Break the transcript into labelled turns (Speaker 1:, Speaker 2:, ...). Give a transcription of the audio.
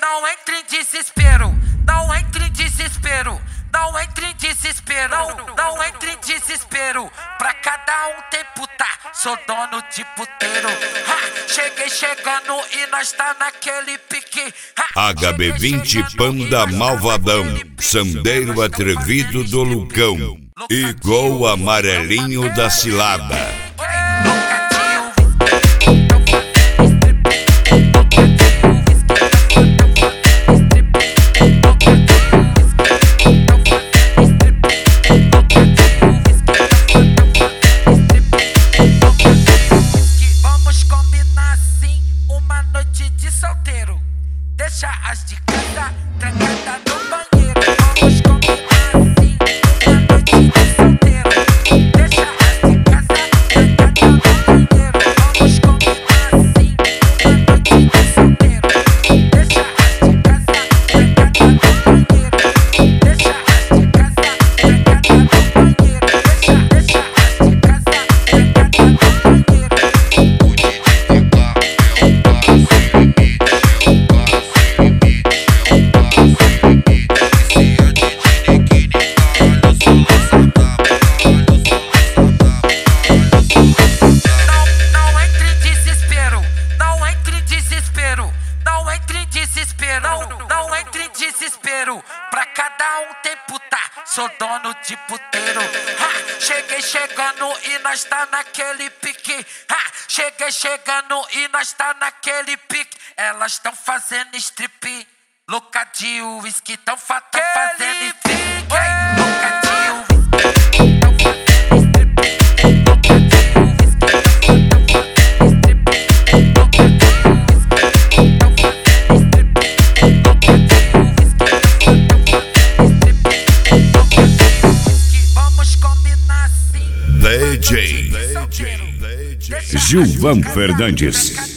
Speaker 1: não entre em desespero, não entre em desespero, não entre em desespero, não entre em desespero. Pra cada um tem puta, sou dono de puteiro. Cheguei chegando e nós tá naquele pique.
Speaker 2: HB20 Panda Malvadão, Sandeiro atrevido do Lucão, igual amarelinho da cilada.
Speaker 1: Deixa as de casa trancada no banheiro. Vamos combinar assim, uma noite de solteiro. Deixa as de casa trancada no banheiro. Vamos combinar assim, uma noite de solteiro. Deixa as de casa trancada no banheiro. Deixa as de casa trancada no banheiro. Deixa as de casa trancada no banheiro. Não entre em desespero, pra cada um tem puta, sou dono de puteiro. Cheguei chegando e nós tá naquele pique. Cheguei chegando e nós tá naquele pique. Elas tão fazendo strip, louca de uísque, tão fazendo strip. Louca de uísque.
Speaker 2: DJ Gilvan Fernandes.